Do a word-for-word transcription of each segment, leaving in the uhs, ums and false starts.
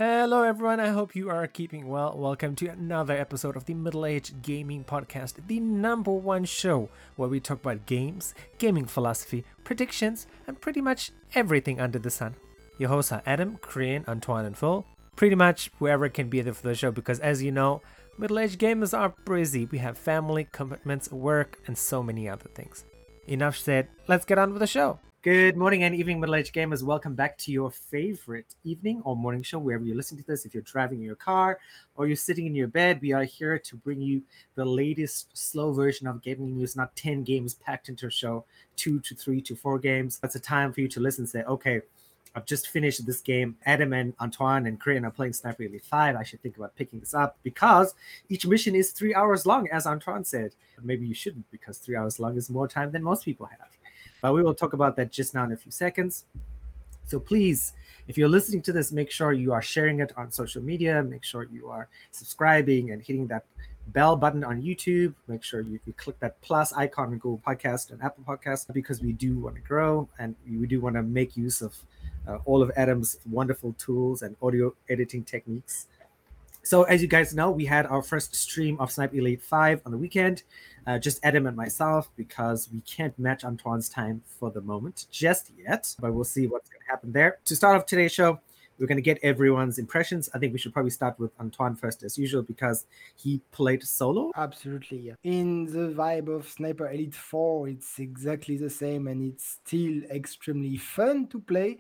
Hello, everyone. I hope you are keeping well. Welcome to another episode of the Middle Age Gaming Podcast, the number one show where we talk about games, gaming philosophy, predictions, and pretty much everything under the sun. Your hosts are Adam, Korean, Antoine, and Phil. Pretty much whoever can be there for the show because, as you know, middle aged gamers are busy. We have family, commitments, work, and so many other things. Enough said. Let's get on with the show. Good morning and evening, middle-aged gamers. Welcome back to your favorite evening or morning show, wherever you're listening to this. If you're driving in your car or you're sitting in your bed, we are here to bring you the latest slow version of gaming news, not ten games packed into a show, two to three to four games. That's a time for you to listen and say, okay, I've just finished this game. Adam and Antoine and Korean are playing Sniper Elite five. I should think about picking this up because each mission is three hours long, as Antoine said. But maybe you shouldn't because three hours long is more time than most people have. But we will talk about that just now in a few seconds. So please, if you're listening to this, make sure you are sharing it on social media. Make sure you are subscribing and hitting that bell button on YouTube. Make sure you, you click that plus icon on Google Podcast and Apple Podcast because we do want to grow and we do want to make use of uh, all of Adam's wonderful tools and audio editing techniques. So as you guys know, we had our first stream of Sniper Elite five on the weekend, uh, just Adam and myself, because we can't match Antoine's time for the moment just yet, but we'll see what's going to happen there. To start off today's show, we're going to get everyone's impressions. I think we should probably start with Antoine first as usual because he played solo. Absolutely, yeah. In the vibe of Sniper Elite four, it's exactly the same and it's still extremely fun to play.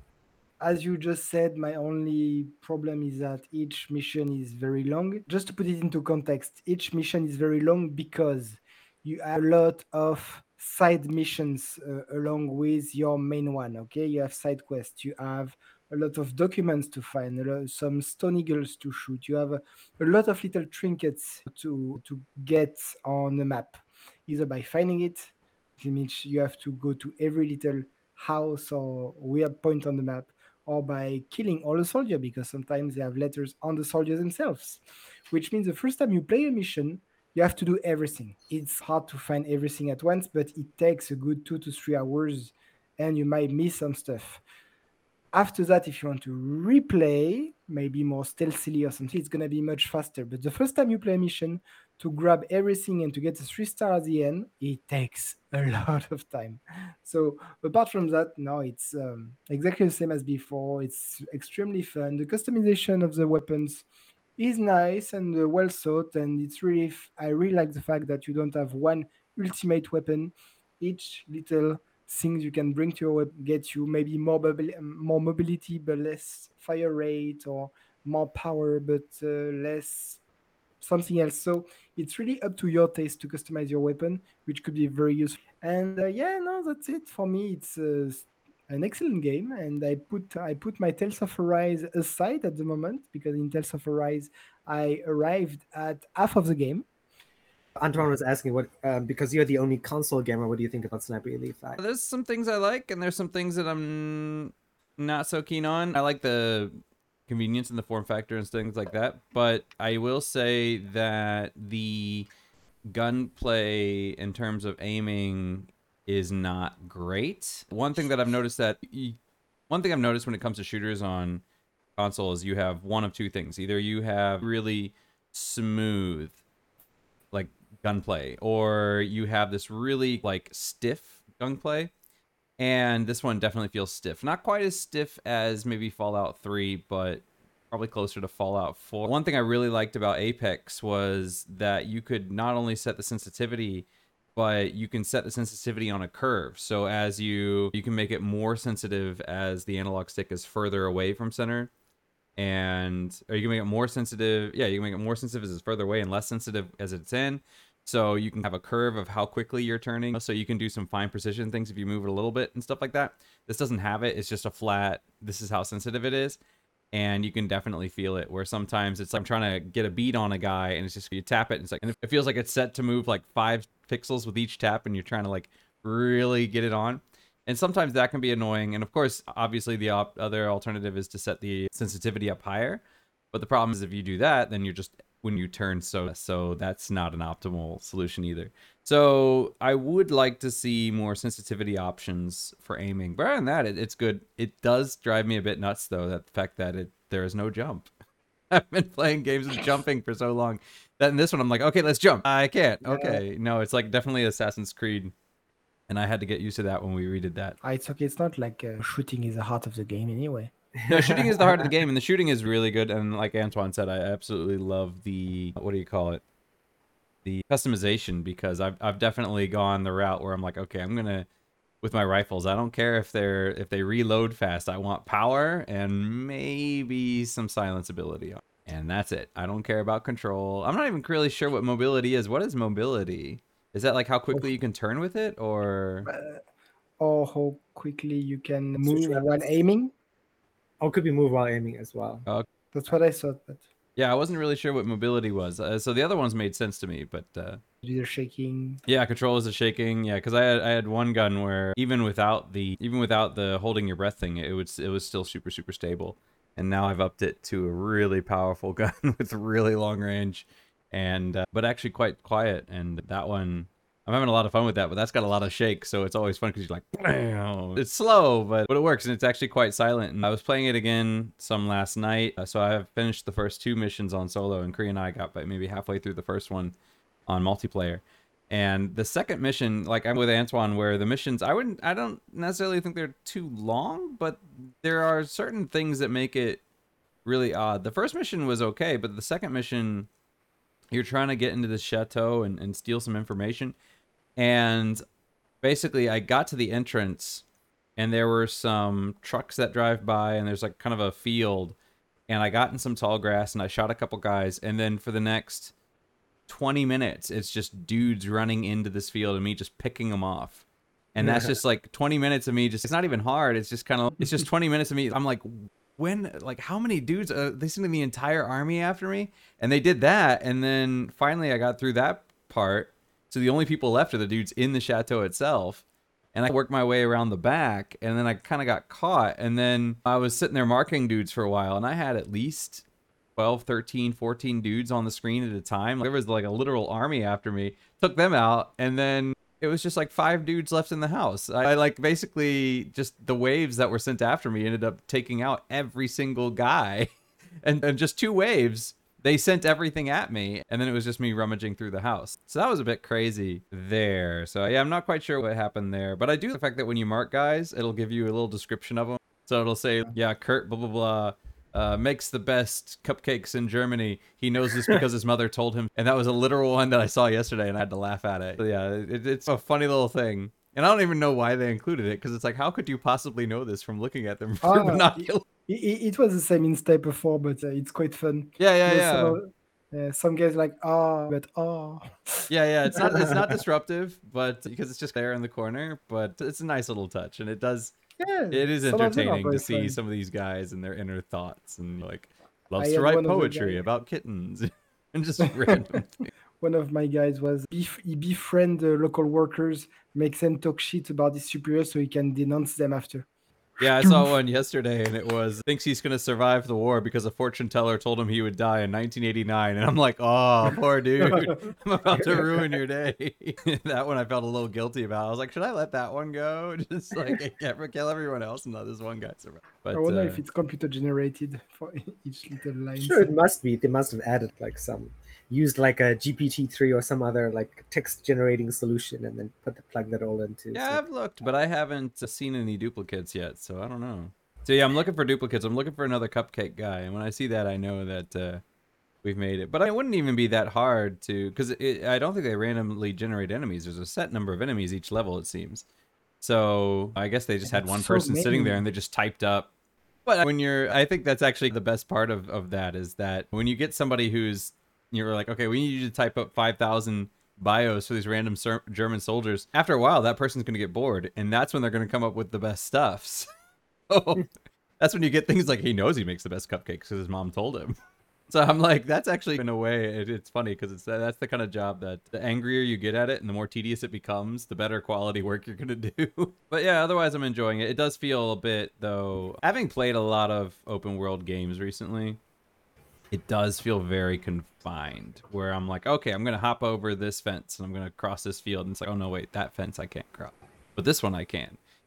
As you just said, my only problem is that each mission is very long. Just to put it into context, each mission is very long because you have a lot of side missions uh, along with your main one, okay? You have side quests, you have a lot of documents to find, a lot, some stone eagles to shoot. You have a, a lot of little trinkets to, to get on the map, either by finding it, which you have to go to every little house or weird point on the map, or by killing all the soldiers, because sometimes they have letters on the soldiers themselves, which means the first time you play a mission, you have to do everything. It's hard to find everything at once, but it takes a good two to three hours, and you might miss some stuff. After that, if you want to replay, maybe more stealthily or something, it's going to be much faster. But the first time you play a mission, to grab everything and to get a three star at the end, it takes a lot of time. So apart from that, no, it's um, exactly the same as before. It's extremely fun. The customization of the weapons is nice and uh, well thought, and it's really f- I really like the fact that you don't have one ultimate weapon. Each little things you can bring to your web get you maybe more mobi- more mobility but less fire rate, or more power but uh, less something else. So it's really up to your taste to customize your weapon, which could be very useful. And uh, yeah, no, that's it for me. It's uh, an excellent game, and I put I put my Tales of Arise aside at the moment because in Tales of Arise I arrived at half of the game. Antoine was asking what um, because you're the only console gamer. What do you think about Sniper Elite five? There's some things I like, and there's some things that I'm not so keen on. I like the convenience and the form factor and things like that, but I will say that the gunplay in terms of aiming is not great. One thing that I've noticed that one thing I've noticed when it comes to shooters on console is you have one of two things. Either you have really smooth like gunplay, or you have this really like stiff gunplay, and this one definitely feels stiff. Not quite as stiff as maybe Fallout three, but probably closer to Fallout four. One thing I really liked about Apex was that you could not only set the sensitivity, but you can set the sensitivity on a curve. So as you you can make it more sensitive as the analog stick is further away from center, and or you can make it more sensitive. Yeah, you can make it more sensitive as it's further away and less sensitive as it's in. So you can have a curve of how quickly you're turning. So you can do some fine precision things if you move it a little bit and stuff like that. This doesn't have it. It's just a flat, this is how sensitive it is. And you can definitely feel it, where sometimes it's like I'm trying to get a beat on a guy and it's just, you tap it and it's like, and it feels like it's set to move like five pixels with each tap, and you're trying to like really get it on. And sometimes that can be annoying. And of course, obviously the op- other alternative is to set the sensitivity up higher. But the problem is if you do that, then you're just, when you turn so, so that's not an optimal solution either. So I would like to see more sensitivity options for aiming. But other than that, it, it's good. It does drive me a bit nuts though, that the fact that it there is no jump. I've been playing games with jumping for so long that in this one I'm like, okay, let's jump. I can't. Yeah. Okay, no, it's like definitely Assassin's Creed, and I had to get used to that when we redid that. Ah, it's okay. It's not like uh, shooting is the heart of the game anyway. No, shooting is the heart of the game, and the shooting is really good. And like Antoine said, I absolutely love the, what do you call it? The customization, because I've I've definitely gone the route where I'm like, okay, I'm gonna, with my rifles, I don't care if they're if they reload fast. I want power and maybe some silence ability, and that's it. I don't care about control. I'm not even really sure what mobility is. What is mobility? Is that like how quickly you can turn with it, or? Uh, or how quickly you can move Switch while weapons. aiming. Or could be move while aiming as well. That's what I thought, but Yeah, I wasn't really sure what mobility was. Uh, so the other ones made sense to me, but uh, either shaking. yeah, control is the shaking. Yeah, because I had I had one gun where even without the even without the holding your breath thing, it was it was still super super stable. And now I've upped it to a really powerful gun with really long range, and uh, but actually quite quiet. And that one, I'm having a lot of fun with that. But that's got a lot of shake, so it's always fun because you're like, bam. It's slow, but but it works, and it's actually quite silent. And I was playing it again some last night, uh, so I have finished the first two missions on solo, and Kree and I got but maybe halfway through the first one on multiplayer. And the second mission, like I'm with Antoine, where the missions, I wouldn't, I don't necessarily think they're too long, but there are certain things that make it really odd. The first mission was okay, but the second mission, you're trying to get into the chateau and, and steal some information. And basically I got to the entrance and there were some trucks that drive by and there's like kind of a field, and I got in some tall grass and I shot a couple guys, and then for the next twenty minutes it's just dudes running into this field and me just picking them off. And that's just like twenty minutes of me just, it's not even hard, it's just kind of, it's just twenty minutes of me. I'm like, when, like, how many dudes, uh, they sending the entire army after me? And they did that, and then finally I got through that part, so the only people left are the dudes in the chateau itself. And I worked my way around the back, and then I kind of got caught, and then I was sitting there marking dudes for a while, and I had at least twelve, thirteen, fourteen dudes on the screen at a time. There was like a literal army after me. Took them out, and then it was just like five dudes left in the house. I, I like basically just the waves that were sent after me ended up taking out every single guy. and, and just two waves, they sent everything at me, and then it was just me rummaging through the house. So that was a bit crazy there. So yeah, I'm not quite sure what happened there, but I do like the fact that when you mark guys, it'll give you a little description of them. So it'll say, yeah, Kurt, blah, blah, blah. Uh, makes the best cupcakes in Germany. He knows this because his mother told him. And that was a literal one that I saw yesterday, and I had to laugh at it. So yeah, it, it's a funny little thing. And I don't even know why they included it, because it's like, how could you possibly know this from looking at them through Ah, binoculars? It, it, it was the same in Sniper four, but uh, it's quite fun. Yeah, yeah, You know, yeah. Some, uh, some guys like, ah, but ah. Yeah, yeah. It's not it's not disruptive, but because it's just there in the corner, but it's a nice little touch, and it does Yeah, it is some of them are entertaining to very see fun. some of these guys and their inner thoughts, and like loves I to had write one of the poetry guys- about kittens and just random things. One of my guys was bef- he befriend the local workers, makes them talk shit about his superiors so he can denounce them after. Yeah, I saw one yesterday, and it was thinks he's gonna survive the war because a fortune teller told him he would die in nineteen eighty-nine, and I'm like, oh, poor dude, I'm about to ruin your day. That one I felt a little guilty about. I was like, should I let that one go? Just like kill everyone else and let this one guy survive. But I wonder uh, if it's computer generated for each little line. Sure, it must be. They must have added like some, used like a G P T three or some other like text generating solution, and then put the plug that all into. yeah, so- I've looked, but I haven't seen any duplicates yet, so I don't know. So yeah, I'm looking for duplicates. I'm looking for another cupcake guy, and when I see that, I know that uh, we've made it. But it wouldn't even be that hard to, because I don't think they randomly generate enemies. There's a set number of enemies each level, it seems. So I guess they just had That's one so person sitting there, many. and they just typed up. But when you're, I think that's actually the best part of, of that is that when you get somebody who's, you're like, okay, we need you to type up five thousand bios for these random ser- German soldiers. After a while, that person's going to get bored, and that's when they're going to come up with the best stuff. So that's when you get things like he knows he makes the best cupcakes because his mom told him. So I'm like, that's actually, in a way, it, it's funny because it's that's the kind of job that the angrier you get at it and the more tedious it becomes, the better quality work you're going to do. But yeah, otherwise I'm enjoying it. It does feel a bit, though, having played a lot of open world games recently, it does feel very confined, where I'm like, okay, I'm going to hop over this fence and I'm going to cross this field. And it's like, oh, no, wait, that fence I can't cross. But this one I can.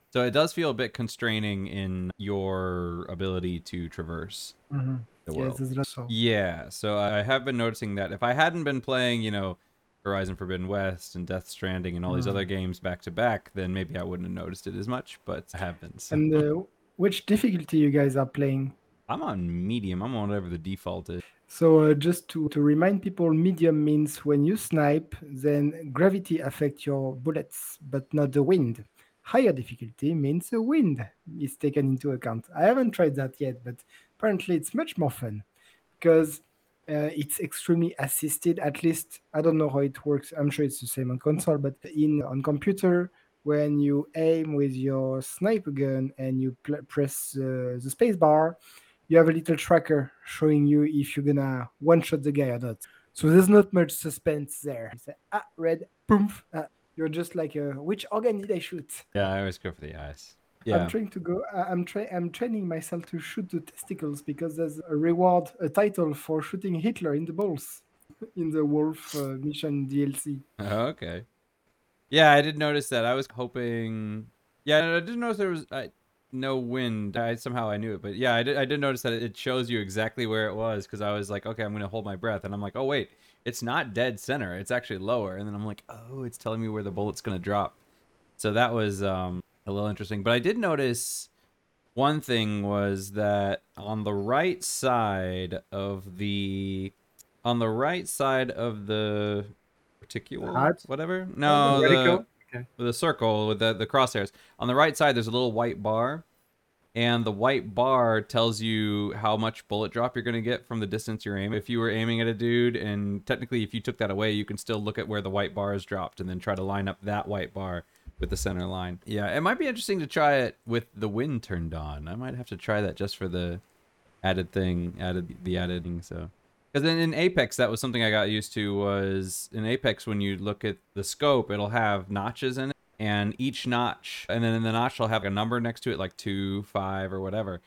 So it does feel a bit constraining in your ability to traverse Mm-hmm. the Yes, world. there's a lot. So Yeah, so I have been noticing that if I hadn't been playing, you know, Horizon Forbidden West and Death Stranding and all these Mm. other games back to back, then maybe I wouldn't have noticed it as much, but I have been. So and uh, which difficulty you guys are playing? I'm on medium. I'm on whatever the default is. So uh, just to, to remind people, medium means when you snipe, then gravity affects your bullets, but not the wind. Higher difficulty means the wind is taken into account. I haven't tried that yet, but apparently it's much more fun because uh, it's extremely assisted. At least I don't know how it works. I'm sure it's the same on console, but in on computer, when you aim with your sniper gun and you pl- press uh, the space bar, you have a little tracker showing you if you're gonna one shot the guy or not. So there's not much suspense there. You say, ah, red, boom. Ah, you're just like, uh, which organ did I shoot? Yeah, I always go for the eyes. I'm Yeah. trying to go. I- I'm trying. I'm training myself to shoot the testicles because there's a reward, a title for shooting Hitler in the balls in the Wolf uh, mission D L C. Okay. Yeah, I did notice that. I was hoping. Yeah, I didn't notice there was uh, no wind. I somehow I knew it, but yeah, I did. I did notice that it shows you exactly where it was because I was like, okay, I'm gonna hold my breath, and I'm like, oh wait, it's not dead center. It's actually lower, and then I'm like, oh, it's telling me where the bullet's gonna drop. So that was um, a little interesting. But I did notice one thing was that on the right side of the on the right side of the reticule, Heart? whatever. Oh, No, the the reticle? Okay. the circle with the the crosshairs. On the right side, there's a little white bar, and the white bar tells you how much bullet drop you're gonna get from the distance you're aiming. If you were aiming at a dude, and technically, if you took that away, you can still look at where the white bar is dropped, and then try to line up that white bar with the center line. Yeah, it might be interesting to try it with the wind turned on. I might have to try that just for the added thing, added the added thing. So, because then in Apex, that was something I got used to. Was in Apex when you look at the scope, it'll have notches in it, and each notch, and then in the notch will have a number next to it, like two, five, or whatever,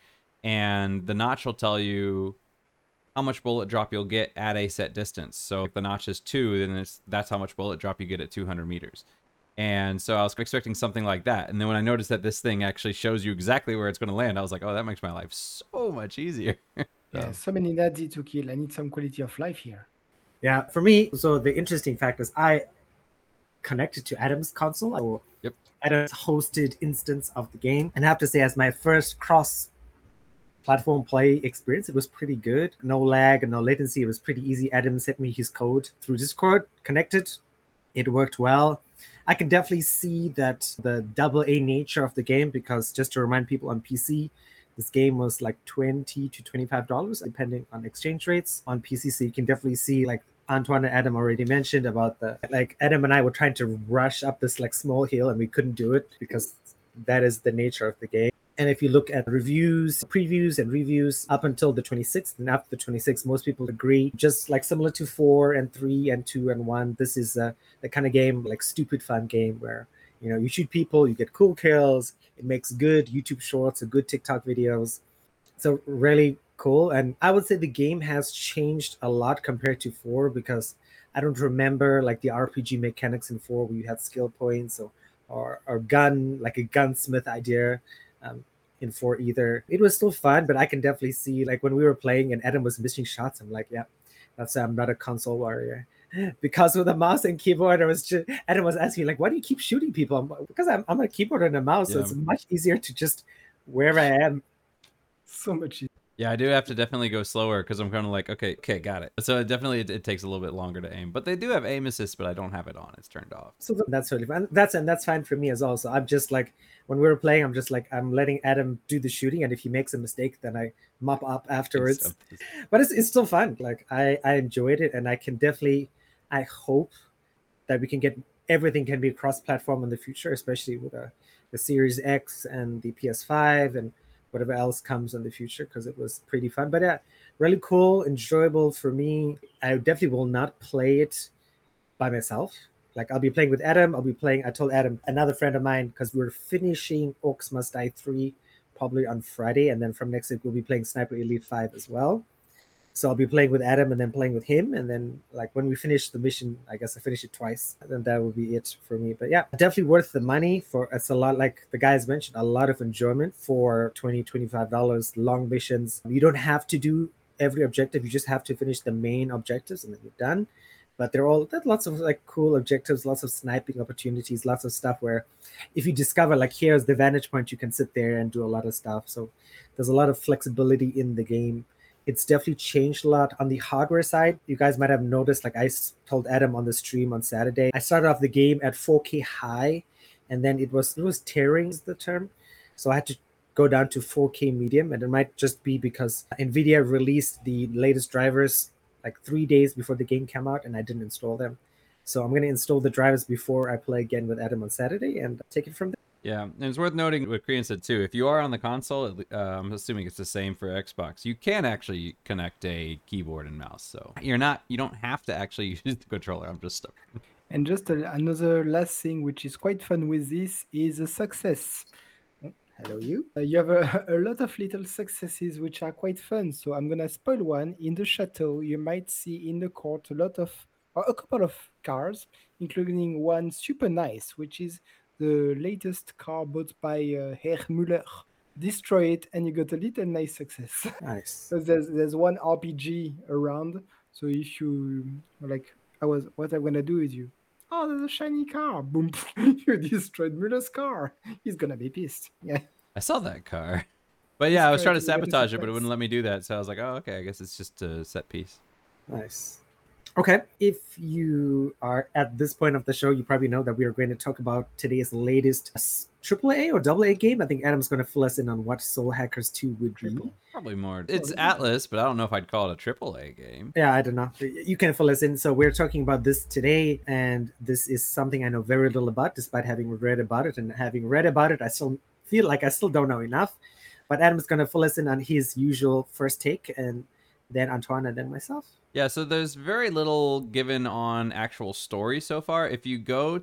and the notch will tell you how much bullet drop you'll get at a set distance. So if the notch is two, then it's that's how much bullet drop you get at two hundred meters. And so I was expecting something like that. And then when I noticed that this thing actually shows you exactly where it's going to land, I was like, oh, that makes my life so much easier. So- Yeah, so many Nazi to kill. I need some quality of life here. Yeah, for me, so the interesting fact is I connected to Adam's console. So Yep. Adam's hosted instance of the game. And I have to say, as my first cross platform play experience, it was pretty good. No lag and no latency. It was pretty easy. Adam sent me his code through Discord, connected. It worked well. I can definitely see that the double A nature of the game, because just to remind people, on P C, this game was like twenty to twenty-five dollars, depending on exchange rates on P C. So you can definitely see, like Antoine and Adam already mentioned about the, like Adam and I were trying to rush up this like small hill and we couldn't do it because that is the nature of the game. And if you look at reviews, previews, and reviews up until the twenty-sixth, and after the twenty-sixth, most people agree, just like similar to four and three and two and one, this is a, the kind of game, like stupid fun game where, you know, you shoot people, you get cool kills, it makes good YouTube shorts or good TikTok videos. So really cool. And I would say the game has changed a lot compared to four, because I don't remember like the R P G mechanics in four where you had skill points or or, or gun, like a gunsmith idea. Um, in four either. It was still fun, but I can definitely see, like when we were playing and Adam was missing shots, I'm like, yeah, that's I'm not a console warrior. Because with a mouse and keyboard, I was just Adam was asking like, why do you keep shooting people? I'm, because I'm, I'm a keyboard and a mouse, so Yeah. it's much easier to just wherever I am. So much easier. Yeah, I do have to definitely go slower because I'm kind of like, okay, okay, got it. So it definitely it, it takes a little bit longer to aim, but they do have aim assist, but I don't have it on. It's turned off. So that's totally fine. That's and that's fine for me as well. So I'm just like, when we were playing, I'm just like, I'm letting Adam do the shooting, and if he makes a mistake, then I mop up afterwards. It's- But it's it's still fun. Like I I enjoyed it, and I can definitely, I hope that we can get everything can be cross-platform in the future, especially with uh, the Series X and the P S five and whatever else comes in the future, because it was pretty fun. But yeah, really cool, enjoyable for me. I definitely will not play it by myself. Like I'll be playing with Adam. I'll be playing. I told Adam, another friend of mine, because we're finishing Orcs Must Die three probably on Friday, and then from next week we'll be playing Sniper Elite five as well. So I'll be playing with Adam and then playing with him. And then like when we finish the mission, I guess I finish it twice. And then that will be it for me. But yeah, definitely worth the money for it's a lot, like the guys mentioned, a lot of enjoyment for twenty dollars, twenty-five dollars, long missions. You don't have to do every objective. You just have to finish the main objectives and then you're done. But they're all there's lots of like cool objectives, lots of sniping opportunities, lots of stuff where if you discover like here's the vantage point, you can sit there and do a lot of stuff. So there's a lot of flexibility in the game. It's definitely changed a lot on the hardware side. You guys might have noticed, like I told Adam on the stream on Saturday, I started off the game at four K high, and then it was it was tearing is the term. So I had to go down to four K medium, and it might just be because NVIDIA released the latest drivers like three days before the game came out, and I didn't install them. So I'm going to install the drivers before I play again with Adam on Saturday and take it from there. Yeah, and it's worth noting what Korean said too. If you are on the console, uh, I'm assuming it's the same for Xbox. You can actually connect a keyboard and mouse, so you're not you don't have to actually use the controller. I'm just stuck. And just a, another last thing, which is quite fun with this, is a success. Oh, hello, you. Uh, you have a, a lot of little successes which are quite fun. So I'm gonna spoil one. In the chateau, you might see in the court a lot of, or a couple of cars, including one super nice, which is the latest car bought by uh, Herr Müller. Destroy it, and you got a little nice success. Nice. So there's there's one R P G around. So if you like, I was what I'm gonna do is you. Oh, there's a shiny car. Boom! You destroyed Müller's car. He's gonna be pissed. Yeah. I saw that car, but yeah, I was trying to It's going to be sabotage it, but it surprise. wouldn't let me do that. So I was like, oh, okay, I guess it's just a set piece. Nice. Okay, if you are at this point of the show, you probably know that we are going to talk about today's latest triple A or double A game. I think Adam's going to fill us in on what Soul Hackers two would be. Triple. Probably more. It's it's- Atlas, but I don't know if I'd call it a triple A game. Yeah, I don't know. You can fill us in. So we're talking about this today, and this is something I know very little about, despite having read about it. And having read about it, I still feel like I still don't know enough. But Adam's going to fill us in on his usual first take, and then Antoine, and then myself. Yeah, so there's very little given on actual story so far. If you go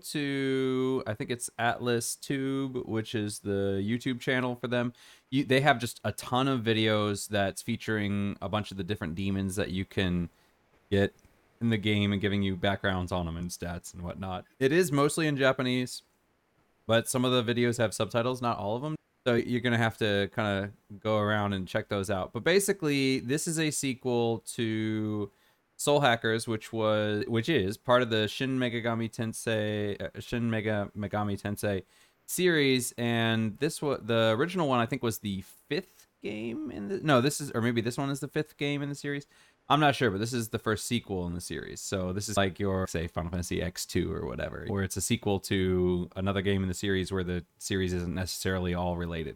to, I think it's Atlas Tube, which is the YouTube channel for them, you, they have just a ton of videos that's featuring a bunch of the different demons that you can get in the game and giving you backgrounds on them and stats and whatnot. It is mostly in Japanese, but some of the videos have subtitles, not all of them. So you're going to have to kind of go around and check those out. But basically, this is a sequel to Soul Hackers, which was which is part of the Shin Megami Tensei uh, Shin Mega Megami Tensei series, and this was the original one. I think was the fifth game in the no, this is or maybe this one is the fifth game in the series. I'm not sure, but this is the first sequel in the series. So this is like your say Final Fantasy X two or whatever, where it's a sequel to another game in the series where the series isn't necessarily all related.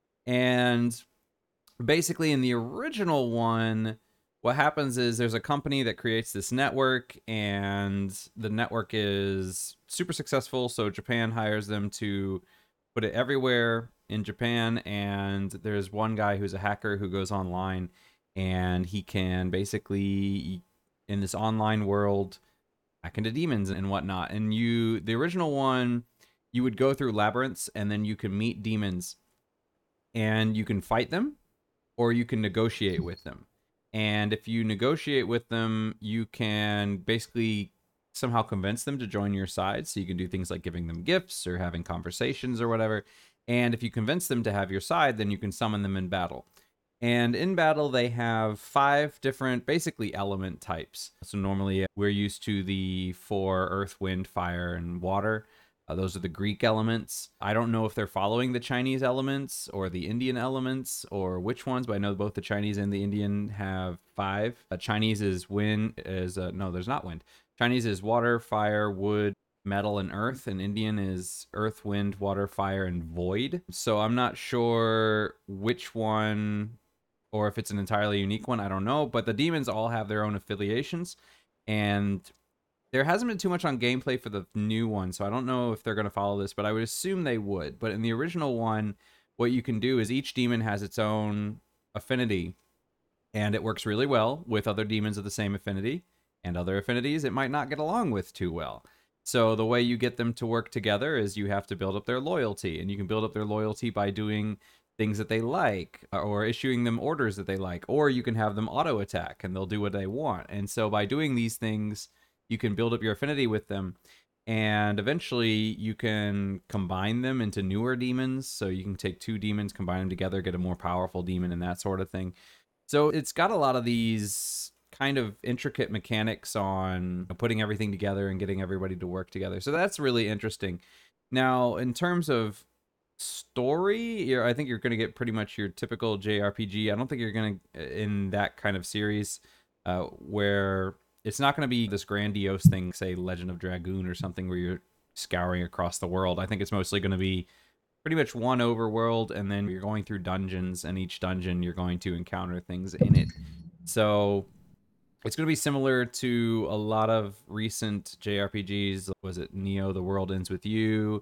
And basically, in the original one, what happens is there's a company that creates this network, and the network is super successful. So Japan hires them to put it everywhere in Japan. And there's one guy who's a hacker who goes online, and he can basically, in this online world, hack into demons and whatnot. And you, the original one, you would go through labyrinths, and then you can meet demons, and you can fight them, or you can negotiate with them. And if you negotiate with them, you can basically somehow convince them to join your side. So you can do things like giving them gifts or having conversations or whatever. And if you convince them to have your side, then you can summon them in battle. And in battle, they have five different, basically, element types. So normally we're used to the four earth, wind, fire, and water. Uh, those are the Greek elements. I don't know if they're following the Chinese elements or the Indian elements or which ones, but I know both the Chinese and the Indian have five. Uh, Chinese is wind, is uh, no, there's not wind. Chinese is water, fire, wood, metal, and earth, and Indian is earth, wind, water, fire, and void. So I'm not sure which one, or if it's an entirely unique one, I don't know. But the demons all have their own affiliations, and there hasn't been too much on gameplay for the new one, so I don't know if they're going to follow this, but I would assume they would. But in the original one, what you can do is each demon has its own affinity, and it works really well with other demons of the same affinity, and other affinities it might not get along with too well. So the way you get them to work together is you have to build up their loyalty, and you can build up their loyalty by doing things that they like, or issuing them orders that they like, or you can have them auto attack and they'll do what they want. And so by doing these things, you can build up your affinity with them, and eventually you can combine them into newer demons. So you can take two demons, combine them together, get a more powerful demon, and that sort of thing. So it's got a lot of these kind of intricate mechanics on putting everything together and getting everybody to work together. So that's really interesting. Now, in terms of story, you're, I think you're going to get pretty much your typical J R P G. I don't think you're going to, in that kind of series, uh, where it's not going to be this grandiose thing, say Legend of Dragoon or something, where you're scouring across the world. I think it's mostly going to be pretty much one overworld, and then you're going through dungeons, and each dungeon you're going to encounter things in it. So it's going to be similar to a lot of recent J R P Gs. Was it Neo, The World Ends With You?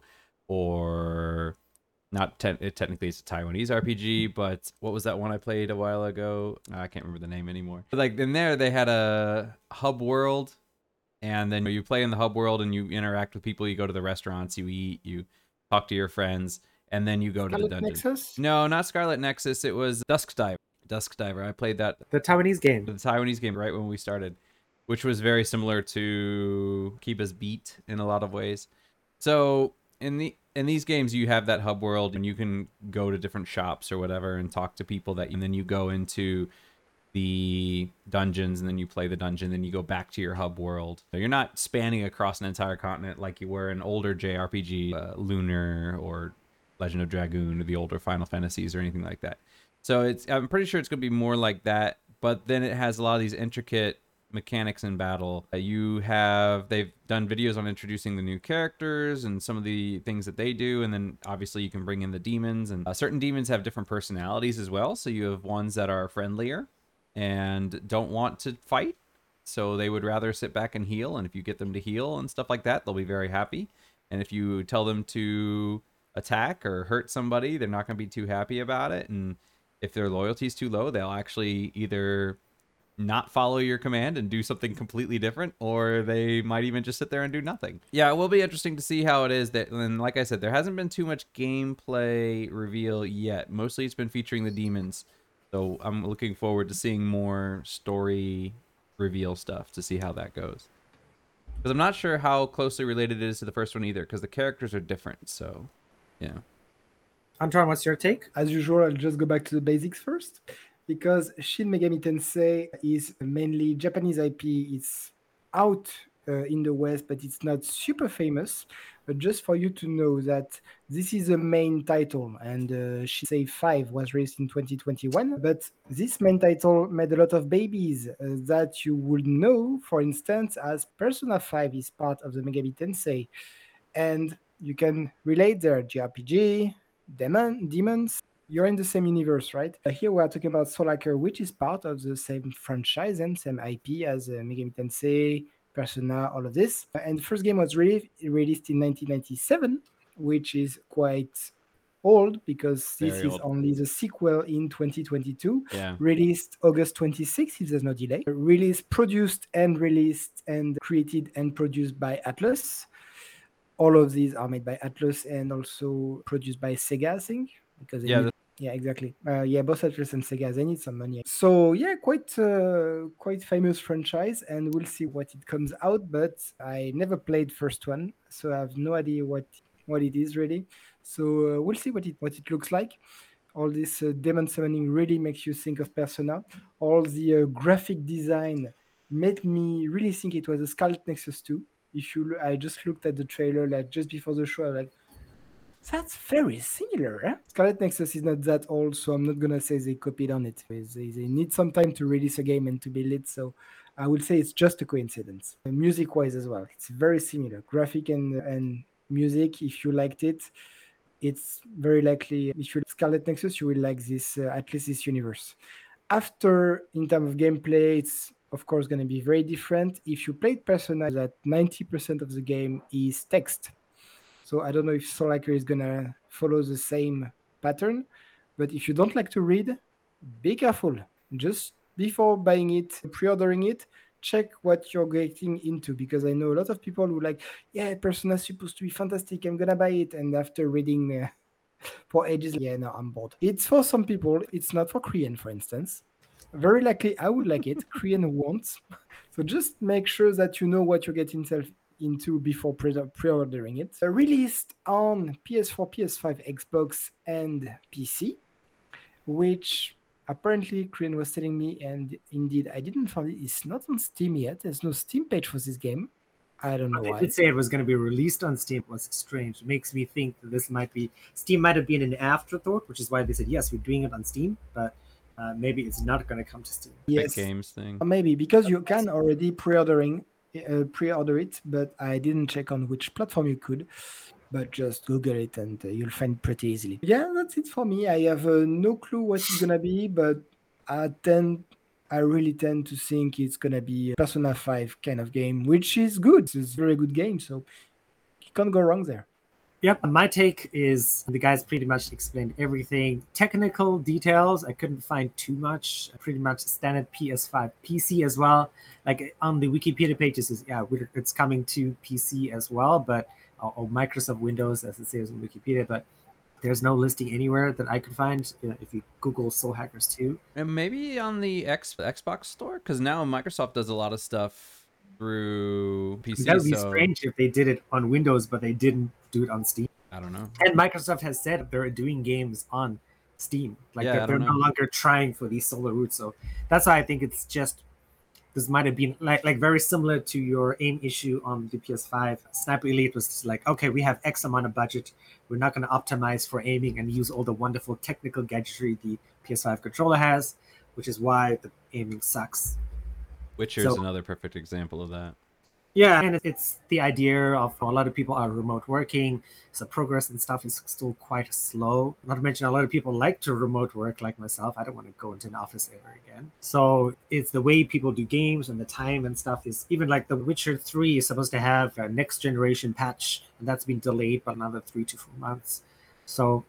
Or not te- it technically it's a Taiwanese R P G, but what was that one I played a while ago? I can't remember the name anymore. But like in there, they had a hub world, and then you play in the hub world and you interact with people. You go to the restaurants, you eat, you talk to your friends, and then you go Scarlet to the dungeon. Nexus? No, not Scarlet Nexus. It was Dusk Diver. Dusk Diver. I played that, The Taiwanese game. the Taiwanese game, right when we started, which was very similar to Kiba's Beat in a lot of ways. So in the in these games, you have that hub world, and you can go to different shops or whatever and talk to people that, and then you go into the dungeons, and then you play the dungeon, then you go back to your hub world. So you're not spanning across an entire continent like you were in older J R P G, uh, Lunar or Legend of Dragoon, or the older Final Fantasies or anything like that. So it's, I'm pretty sure it's going to be more like that, but then it has a lot of these intricate mechanics in battle. Uh, you have, they've done videos on introducing the new characters and some of the things that they do, and then obviously you can bring in the demons, and uh, certain demons have different personalities as well. So you have ones that are friendlier and don't want to fight, so they would rather sit back and heal, and if you get them to heal and stuff like that, they'll be very happy. And if you tell them to attack or hurt somebody, they're not going to be too happy about it. And if their loyalty is too low, they'll actually either not follow your command and do something completely different, or they might even just sit there and do nothing. Yeah, it will be interesting to see how it is. That, and like I said, there hasn't been too much gameplay reveal yet. Mostly it's been featuring the demons. So I'm looking forward to seeing more story reveal stuff to see how that goes. Because I'm not sure how closely related it is to the first one either, because the characters are different. So, yeah. Antoine, what's your take? As usual, I'll just go back to the basics first, because Shin Megami Tensei is mainly Japanese I P. It's out uh, in the West, but it's not super famous. But just for you to know that this is a main title, and uh, Shin Tensei five was released in twenty twenty-one. But this main title made a lot of babies uh, that you would know, for instance, as Persona five is part of the Megami Tensei. And you can relate there, J R P G, demon, demons. You're in the same universe, right? Uh, here we are talking about Soul Hacker, which is part of the same franchise and same I P as uh, Megami Tensei, Persona, all of this. Uh, and the first game was re- released in nineteen ninety-seven, which is quite old because this Very is old. only the sequel in twenty twenty-two. Yeah. Released August twenty-sixth, if there's no delay. Released, produced, and released, and created and produced by Atlus. All of these are made by Atlus and also produced by Sega, I think. Because they Yeah, need- the- yeah, exactly. Uh, yeah, both Atlus and Sega, they need some money. So yeah, quite uh, quite famous franchise, and we'll see what it comes out. But I never played first one, so I have no idea what what it is really. So uh, we'll see what it what it looks like. All this uh, demon summoning really makes you think of Persona. All the uh, graphic design made me really think it was a Scarlet Nexus two. If you, lo- I just looked at the trailer like just before the show. I was like, that's very similar. Huh? Scarlet Nexus is not that old, so I'm not gonna say they copied on it. They, they need some time to release a game and to build it. So I would say it's just a coincidence. Music-wise as well, it's very similar. Graphic and and music. If you liked it, it's very likely. If you like Scarlet Nexus, you will like this. Uh, at least this universe. After, in terms of gameplay, it's of course going to be very different. If you played Persona, that ninety percent of the game is text. So I don't know if Soul Hacker is going to follow the same pattern. But if you don't like to read, be careful. Just before buying it, pre-ordering it, check what you're getting into. Because I know a lot of people who like, yeah, Persona is supposed to be fantastic. I'm going to buy it. And after reading uh, for ages. Yeah, no, I'm bored. It's for some people. It's not for Korean, for instance. Very likely, I would like it. Korean won't. So just make sure that you know what you're getting yourself into before pre- pre-ordering it. Uh, released on P S four, P S five, Xbox, and P C, which apparently Korean was telling me, and indeed I didn't find it. It's not on Steam yet. There's no Steam page for this game. I don't know They why. did say it was going to be released on Steam. It was strange. It makes me think that this might be Steam might have been an afterthought, which is why they said yes, we're doing it on Steam, but uh, maybe it's not going to come to Steam. Epic Yes, Games thing. maybe because you can already pre-ordering uh, pre-order it, but I didn't check on which platform you could. But just Google it and uh, you'll find it pretty easily. Yeah, that's it for me. I have uh, no clue what it's gonna be, but I tend, I really tend to think it's gonna be a Persona five kind of game, which is good. It's a very good game, so you can't go wrong there. Yep. My take is the guys pretty much explained everything. Technical details, I couldn't find too much. Pretty much standard P S five, P C as well. Like on the Wikipedia pages, is yeah, it's coming to P C as well, but or, or Microsoft Windows, as it says on Wikipedia. But there's no listing anywhere that I could find. You know, if you Google Soul Hackers two, And maybe on the X Xbox store, because now Microsoft does a lot of stuff through P C. that would be so strange if they did it on Windows, but they didn't do it on Steam. I don't know. And Microsoft has said they're doing games on Steam. Like Yeah, they're, I they're don't no know. longer trying for these solo routes. So that's why I think it's just this might have been like like very similar to your aim issue on the P S five. Sniper Elite was just like, okay, we have X amount of budget. We're not going to optimize for aiming and use all the wonderful technical gadgetry the P S five controller has, which is why the aiming sucks. Witcher is So- another perfect example of that. Yeah, and it's the idea of a lot of people are remote working, so progress and stuff is still quite slow. Not to mention, a lot of people like to remote work, like myself. I don't want to go into an office ever again. So it's the way people do games and the time and stuff is even like The Witcher three is supposed to have a next generation patch, and that's been delayed by another three to four months. So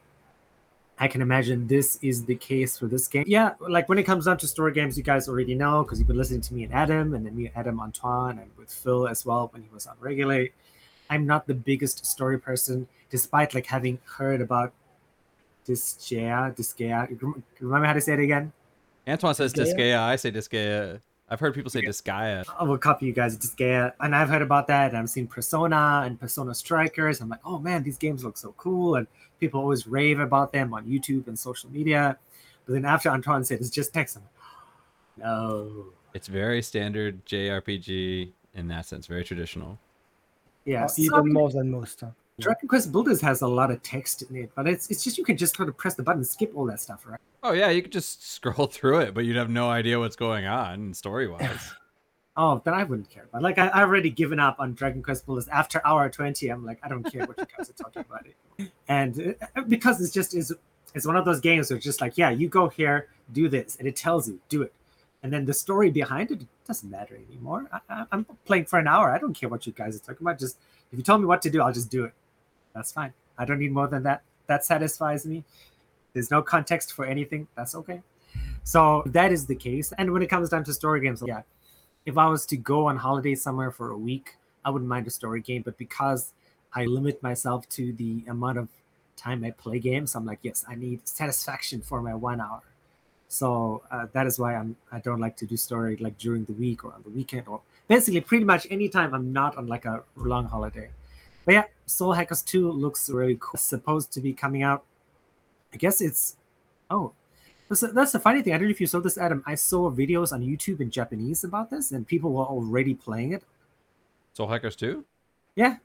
I can imagine this is the case for this game. Yeah, like when it comes down to story games, you guys already know because you've been listening to me and Adam, and then me, Adam, Antoine, and with Phil as well when he was on Regulate. I'm not the biggest story person, despite like having heard about Disgaea. Disgaea. Remember how to say it again? Antoine says Disgaea? Disgaea. I say Disgaea. I've heard people say Yeah. Disgaea. I will copy you guys Disgaea, and I've heard about that. And I've seen Persona and Persona Strikers. I'm like, oh man, these games look so cool, and people always rave about them on YouTube and social media. But then after Antoine said it's just text, I'm like, no. It's very standard J R P G in that sense, very traditional. Yeah, Or so, even more than most. huh? Dragon Quest Builders has a lot of text in it, but it's it's just you can just kind of press the button and skip all that stuff, right? Oh yeah, you could just scroll through it, but you'd have no idea what's going on story wise. Oh, then I wouldn't care. But like I, I've already given up on Dragon Quest Builders after hour twenty. I'm like, I don't care what you guys are talking about it, and uh, because it's just is it's one of those games where it's just like, yeah, you go here, do this, and it tells you do it, and then the story behind it doesn't matter anymore. I, I, I'm playing for an hour. I don't care what you guys are talking about. Just if you tell me what to do, I'll just do it. That's fine. I don't need more than that. That satisfies me. There's no context for anything. That's okay. So that is the case. And when it comes down to story games, yeah, if I was to go on holiday somewhere for a week, I wouldn't mind a story game. But because I limit myself to the amount of time I play games, I'm like, yes, I need satisfaction for my one hour. So uh, that is why I'm I don't like to do story like during the week or on the weekend or basically pretty much anytime I'm not on like a long holiday. But yeah, Soul Hackers two looks really cool. It's supposed to be coming out. I guess it's oh, that's, that's the funny thing. I don't know if you saw this, Adam. I saw videos on YouTube in Japanese about this, and people were already playing it. Soul Hackers two? Yeah,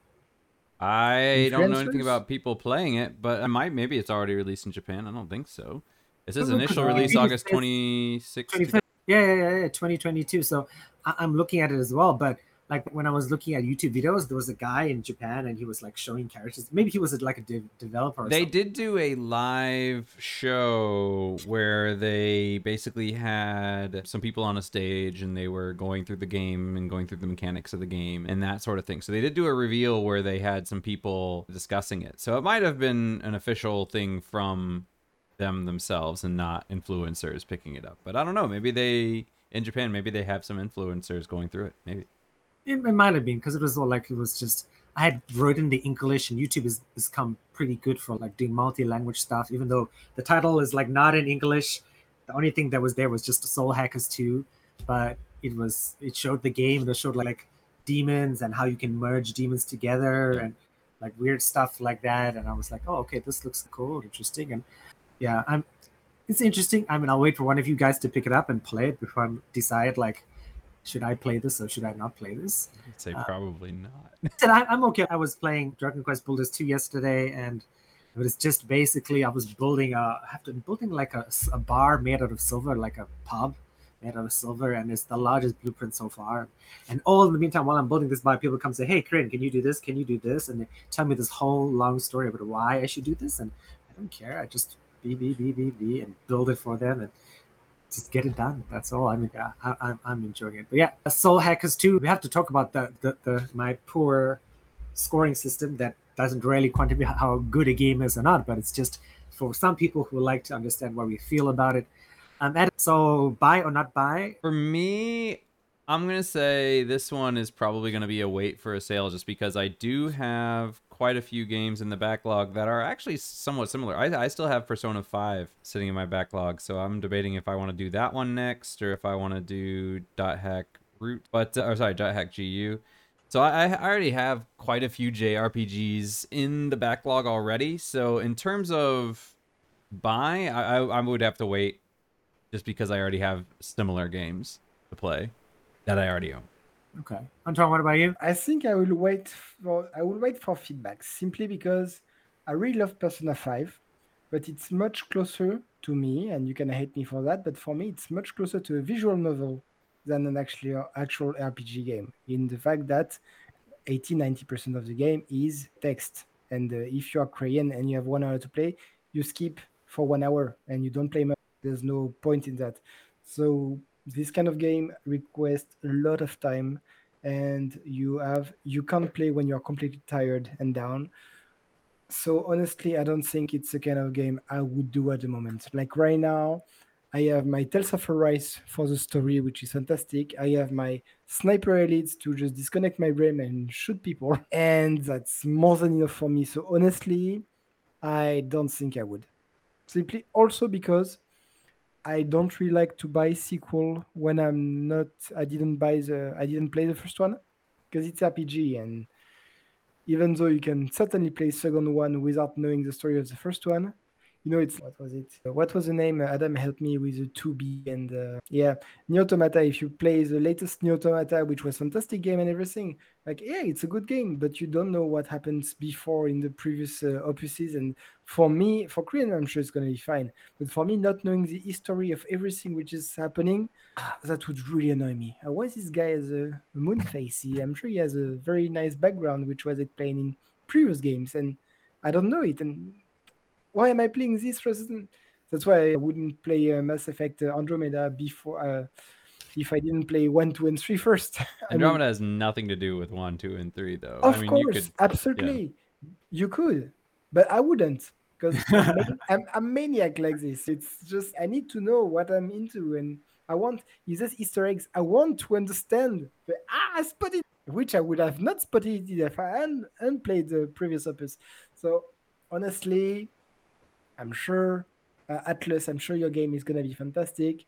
I don't know anything Influencers? about people playing it, but I might maybe it's already released in Japan. I don't think so. It says Well, look, initial uh, release it August says twenty-sixth. twenty-fifth. Yeah, yeah, yeah, yeah, twenty twenty-two. So I- I'm looking at it as well, but like when I was looking at YouTube videos, there was a guy in Japan, and he was like showing characters. Maybe he was a, like a de- developer. Or They something. did do a live show where they basically had some people on a stage and they were going through the game and going through the mechanics of the game and that sort of thing. So they did do a reveal where they had some people discussing it. So it might have been an official thing from them themselves and not influencers picking it up. But I don't know. Maybe they, in Japan, maybe they have some influencers going through it. Maybe. It, it might have been because it was all like it was just I had written the English, and YouTube has become pretty good for like doing multi-language stuff. Even though the title is like not in English, the only thing that was there was just Soul Hackers two, but it was it showed the game. And it showed like demons and how you can merge demons together and like weird stuff like that. And I was like, oh, okay, this looks cool, interesting, and yeah, I'm. It's interesting. I mean, I'll wait for one of you guys to pick it up and play it before I decide like, should I play this or should I not play this? I'd say Uh, probably not. And I, I'm okay. I was playing Dragon Quest Builders two yesterday, and it was just basically I was building a, I have to building like a, a bar made out of silver, like a pub made out of silver, and it's the largest blueprint so far. And all in the meantime, while I'm building this bar, people come say, "Hey, Corinne, can you do this? Can you do this?" And they tell me this whole long story about why I should do this, and I don't care. I just be be be be be and build it for them and just get it done. That's all. I mean, yeah, I, I'm I'm enjoying it. But yeah, Soul Hackers two. We have to talk about the, the the my poor scoring system that doesn't really quantify how good a game is or not. But it's just for some people who like to understand what we feel about it. Um, Adam, so buy or not buy? For me, I'm going to say this one is probably going to be a wait for a sale just because I do have quite a few games in the backlog that are actually somewhat similar. I, I still have Persona five sitting in my backlog, so I'm debating if I want to do that one next or if I want to do Dot Hack Root, but uh, or sorry, Dot Hack G U. So I, I already have quite a few J R P Gs in the backlog already. So in terms of buy, I, I, I would have to wait just because I already have similar games to play that I already own. Okay, Antoine, what about you? I think I will wait for I will wait for feedback simply because I really love Persona five, but it's much closer to me, and you can hate me for that, but for me it's much closer to a visual novel than an actually actual R P G game, in the fact that eighty to ninety percent of the game is text. And uh, if you are Korean and you have one hour to play, you skip for one hour and you don't play much. There's no point in that. So this kind of game requests a lot of time, and you have you can't play when you're completely tired and down. So honestly, I don't think it's the kind of game I would do at the moment. Like right now, I have my Tales of Arise for the story, which is fantastic. I have my Sniper Elites to just disconnect my brain and shoot people, and that's more than enough for me. So honestly, I don't think I would. Simply also because I don't really like to buy sequel when I'm not. I didn't buy the. I didn't play the first one because it's R P G, and even though you can certainly play second one without knowing the story of the first one, you know, it's what was it? What was the name? Adam helped me with the two B and uh, yeah, Nier Automata. If you play the latest Nier Automata, which was a fantastic game and everything, like yeah, it's a good game, but you don't know what happens before in the previous uh, opuses. And for me, for Korean, I'm sure it's gonna be fine. But for me, not knowing the history of everything which is happening, that would really annoy me. Uh, why is this guy as a moon face? He, I'm sure he has a very nice background, which was explained in previous games, and I don't know it. And why am I playing this Resident? That's why I wouldn't play uh, Mass Effect uh, Andromeda before uh, if I didn't play one, two, and three first. I Andromeda mean, has nothing to do with one, two, and three, though. of I mean, course, you could, absolutely, you could, but I wouldn't because I'm, mani- I'm a maniac like this. It's just I need to know what I'm into, and I want is this Easter eggs. I want to understand. The, ah, I spotted, which I would have not spotted it if I hadn't, hadn't played the previous opus. So honestly, I'm sure uh, Atlas, I'm sure your game is going to be fantastic.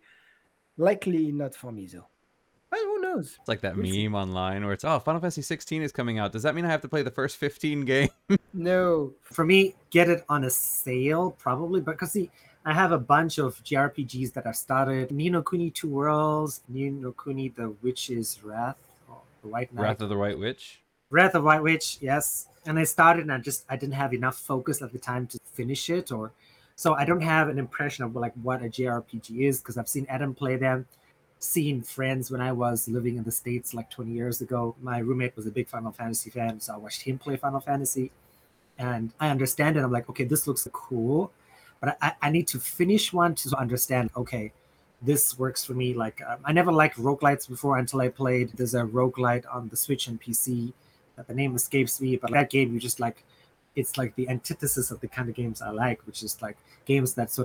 Likely not for me, though. But who knows? it's like that We'll meme see. online where it's, oh, Final Fantasy sixteen is coming out. Does that mean I have to play the first fifteen games? No. For me, get it on a sale probably, because see, I have a bunch of J R P Gs that I've started. Ni no Kuni Two Worlds, Ni no Kuni The Witch's Wrath, or the White Knight. Wrath of the White Witch? Wrath of White Witch, yes. And I started and I just I didn't have enough focus at the time to finish it, or so I don't have an impression of like what a J R P G is because I've seen Adam play them, seen friends when I was living in the States like twenty years ago. My roommate was a big Final Fantasy fan, so I watched him play Final Fantasy. And I understand it. I'm like, okay, this looks cool, but I, I need to finish one to understand, okay, this works for me. Like, um, I never liked roguelites before until I played. There's a roguelite on the Switch and P C. That the name escapes me, but that game, you just like, it's like the antithesis of the kind of games I like, which is like games that sort of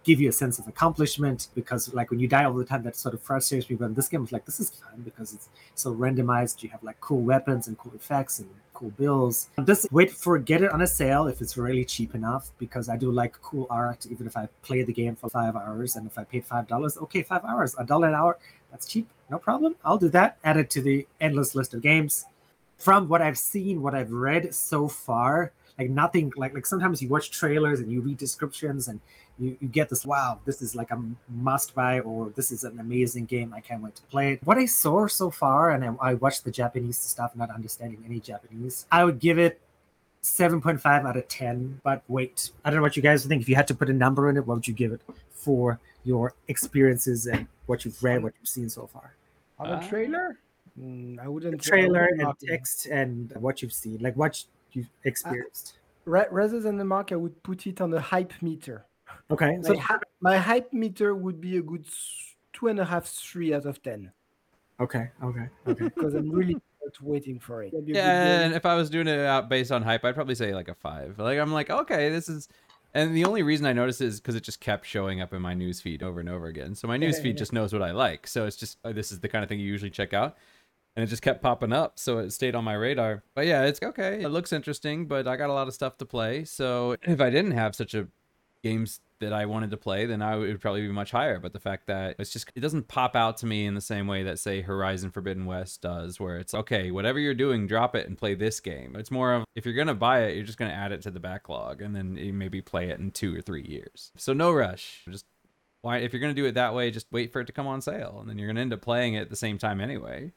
give you a sense of accomplishment, because like when you die all the time, that sort of frustrates me. But in this game, it's like, this is fun because it's so randomized. You have like cool weapons and cool effects and cool builds. Just wait for get it on a sale if it's really cheap enough, because I do like cool art, even if I play the game for five hours. And if I paid five dollars, okay, five hours, a dollar an hour, that's cheap, no problem. I'll do that. Add it to the endless list of games. From what I've seen, what I've read so far, like nothing, like like sometimes you watch trailers and you read descriptions and you, you get this, wow, this is like a must buy, or this is an amazing game, I can't wait to play it. What I saw so far, and I, I watched the Japanese stuff, not understanding any Japanese, I would give it seven point five out of ten. But wait, I don't know what you guys think. If you had to put a number in it, what would you give it for your experiences and what you've read, what you've seen so far? On a Ah. trailer? Mm, I wouldn't. The trailer I wouldn't and mark it. text and what you've seen, like what you've experienced. Ra- rather than the mark, I would put it on the hype meter. Okay, My, so hy- my hype meter would be a good s- two and a half, three out of ten, okay, okay, okay. because I'm really not waiting for it. It'll be a good Yeah, game. and if I was doing it out based on hype, I'd probably say like a five. Like I'm like, okay, this is, and the only reason I noticed is because it just kept showing up in my news feed over and over again. So my news feed just knows what I like. So it's just, oh, this is the kind of thing you usually check out, and it just kept popping up, so it stayed on my radar. But yeah, it's okay. It looks interesting, but I got a lot of stuff to play. So if I didn't have such a games that I wanted to play, then I would probably be much higher. But the fact that it's just, it doesn't pop out to me in the same way that say Horizon Forbidden West does, where it's okay, whatever you're doing, drop it and play this game. It's more of, if you're gonna buy it, you're just gonna add it to the backlog and then you maybe play it in two or three years. So no rush. Just why, if you're gonna do it that way, just wait for it to come on sale, and then you're gonna end up playing it at the same time anyway.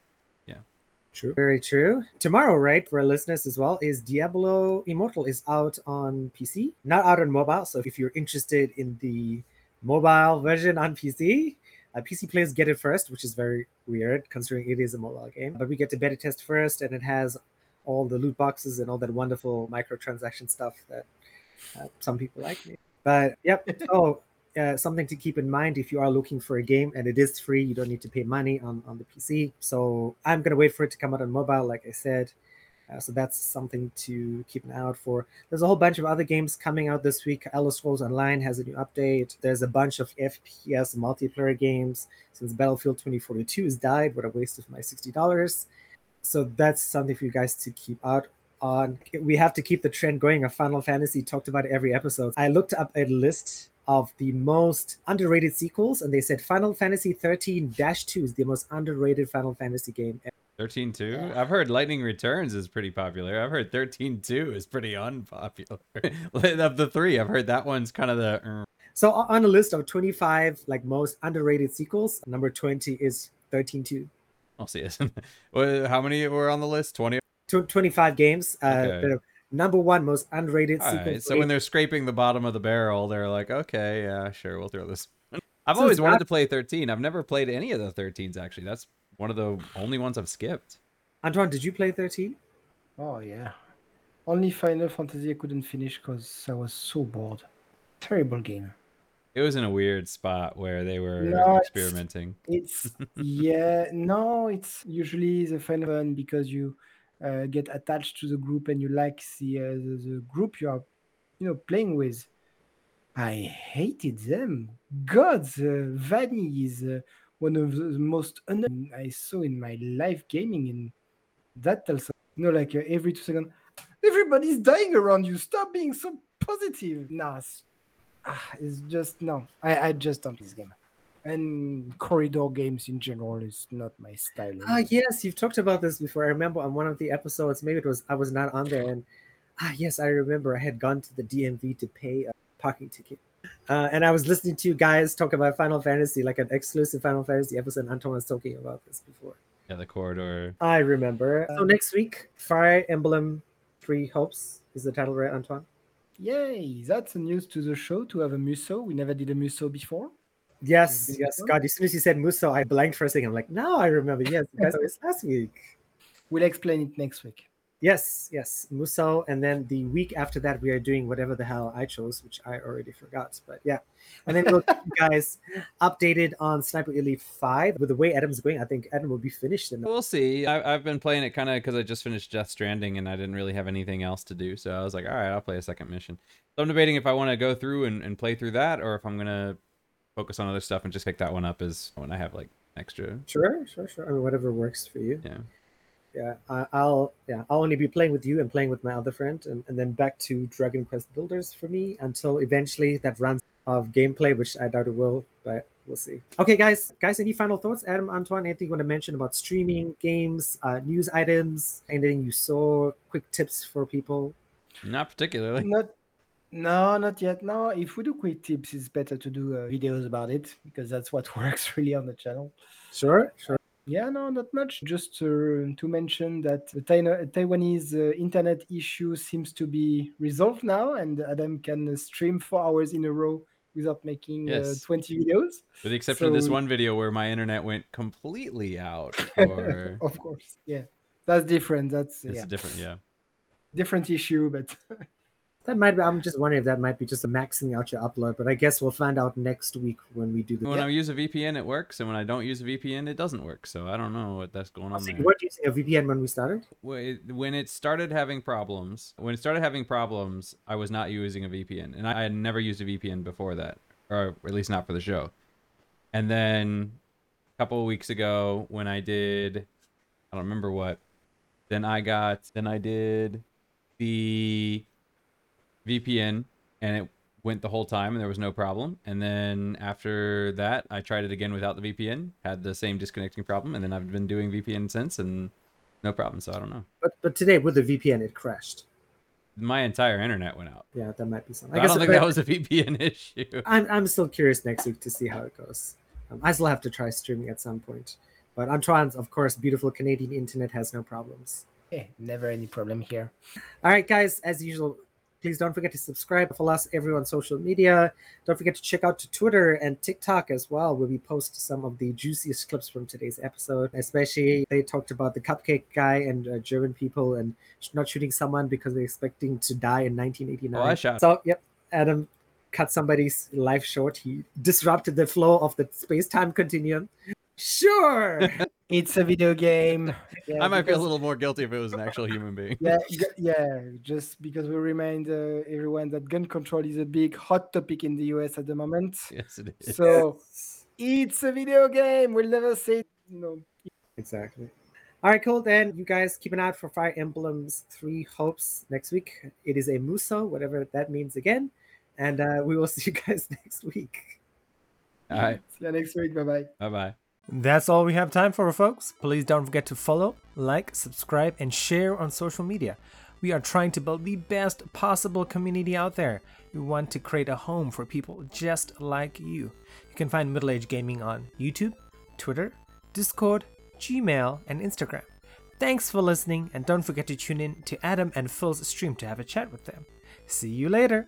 True. Very true. Tomorrow, right, for our listeners as well, is Diablo Immortal is out on P C, not out on mobile. So if you're interested in the mobile version on P C, uh, P C players get it first, which is very weird considering it is a mobile game. But we get to beta test first, and it has all the loot boxes and all that wonderful microtransaction stuff that uh, some people like. But yep. So uh, something to keep in mind if you are looking for a game, and it is free, you don't need to pay money on, on the P C. So I'm going to wait for it to come out on mobile, like I said. Uh, so that's something to keep an eye out for. There's a whole bunch of other games coming out this week. Elder Scrolls Online has a new update. There's a bunch of F P S multiplayer games since Battlefield twenty forty-two has died. What a waste of my sixty dollars. So that's something for you guys to keep out on. We have to keep the trend going of Final Fantasy, talked about every episode. I looked up a list of the most underrated sequels, and they said Final Fantasy thirteen dash two is the most underrated Final Fantasy game ever. thirteen two? I've heard Lightning Returns is pretty popular. I've heard thirteen two is pretty unpopular. Of the three, I've heard that one's kind of the... Uh. So on a list of twenty-five like most underrated sequels, number twenty is thirteen two. I'll see it. How many were on the list? twenty? twenty-five games. Uh, Okay. the number one most underrated All sequel. right, so when they're scraping the bottom of the barrel, they're like, okay, yeah, sure, we'll throw this one. I've So always it's wanted not- to play thirteen. I've never played any of the thirteens, actually. That's one of the only ones I've skipped. Antoine, did you play thirteen? Oh yeah. Only Final Fantasy I couldn't finish because I was so bored. Terrible game. It was in a weird spot where they were No, it's- experimenting. It's yeah, no, it's usually the final one because you uh, get attached to the group and you like the, uh, the the group you are, you know, playing with. I hated them. God, the Vanny is uh, one of the most annoying I saw in my life gaming, and that tells you know, like uh, every two seconds, everybody's dying around you. Stop being so positive. Nah, it's, ah, it's just no. I I just don't this game. And corridor games in general is not my style. Ah, anymore. yes, you've talked about this before. I remember on one of the episodes, maybe it was I was not on there, and ah, yes, I remember I had gone to the D M V to pay a parking ticket, uh, and I was listening to you guys talk about Final Fantasy, like an exclusive Final Fantasy episode. And Anton was talking about this before. Yeah, the corridor. I remember. So Um, next week, Fire Emblem Three Hopes is the title, right, Antoine? Yay! That's a news to the show to have a Muso. We never did a Muso before. Yes, Mhm. yes. God, as soon as you said Muso, I blanked for a second. I'm like, no, I remember. Yes, you guys said this last week. We'll explain it next week. Yes, yes, Musou, and then the week after that we are doing whatever the hell I chose, which I already forgot. But yeah, and then we'll keep you guys updated on Sniper Elite Five. With the way Adam's going, I think Adam will be finished. In We'll see. I, I've been playing it kind of because I just finished Death Stranding and I didn't really have anything else to do. So I was like, all right, I'll play a second mission. So I'm debating if I want to go through and, and play through that, or if I'm gonna focus on other stuff and just pick that one up as when I have like extra. Sure, sure, sure. I mean, whatever works for you. Yeah. Yeah, I, I'll yeah I'll only be playing with you and playing with my other friend, and, and then back to Dragon Quest Builders for me until eventually that runs of gameplay, which I doubt it will, but we'll see. Okay, guys, guys, any final thoughts? Adam, Antoine, anything you want to mention about streaming, games, uh, news items, anything you saw? Quick tips for people? Not particularly. Not, no, not yet. No, if we do quick tips, it's better to do uh, videos about it because that's what works really on the channel. Sure, sure. Yeah, no, not much. Just uh, to mention that the Tai- Taiwanese uh, internet issue seems to be resolved now, and Adam can uh, stream four hours in a row without making Yes. uh, twenty videos. With the exception of this So- one video where my internet went completely out. Or Of course, yeah, that's different. That's it's yeah, different, yeah. different issue, but That might be. I'm just wondering if that might be just a maxing out your upload, but I guess we'll find out next week when we do the. When I use a V P N, it works, and when I don't use a V P N, it doesn't work. So I don't know what that's going on So there. you weren't using a V P N when we started? When it- when it started having problems, when it started having problems, I was not using a V P N, and I had never used a V P N before that, or at least not for the show. And then a couple of weeks ago, when I did, I don't remember what, then I got, then I did the V P N, and it went the whole time, and there was no problem. And then after that, I tried it again without the V P N, had the same disconnecting problem, and then I've been doing V P N since, and no problem. So I don't know. But but today with the V P N, it crashed. My entire internet went out. Yeah, that might be something. I, don't it- think that was a V P N issue. I'm I'm still curious next week to see how it goes. Um, I still have to try streaming at some point. But Antoine's, of course, beautiful Canadian internet has no problems. eh, never any problem here. All right, guys, as usual, please don't forget to subscribe. Follow us everywhere on social media. Don't forget to check out Twitter and TikTok as well, where we post some of the juiciest clips from today's episode. Especially, they talked about the cupcake guy and uh, German people and sh- not shooting someone because they're expecting to die in nineteen eighty-nine. Oh, I shot. So, yep, Adam cut somebody's life short. He disrupted the flow of the space-time continuum. Sure. It's a video game. Yeah, I might feel a because- little more guilty if it was an actual human being. Yeah, g- yeah. Just because we remind uh, everyone that gun control is a big hot topic in the U S at the moment. Yes, it is. So it's a video game. We'll never say no. Exactly. All right, cool. Then you guys keep an eye out for Fire Emblems Three Hopes next week. It is a Muso, whatever that means again. And uh, we will see you guys next week. All right. See you next week. Bye bye. Bye bye. That's all we have time for, folks. Please don't forget to follow, like, subscribe, and share on social media. We are trying to build the best possible community out there. We want to create a home for people just like you. You can find Middle Age Gaming on YouTube, Twitter, Discord, Gmail, and Instagram. Thanks for listening, and don't forget to tune in to Adam and Phil's stream to have a chat with them. See you later.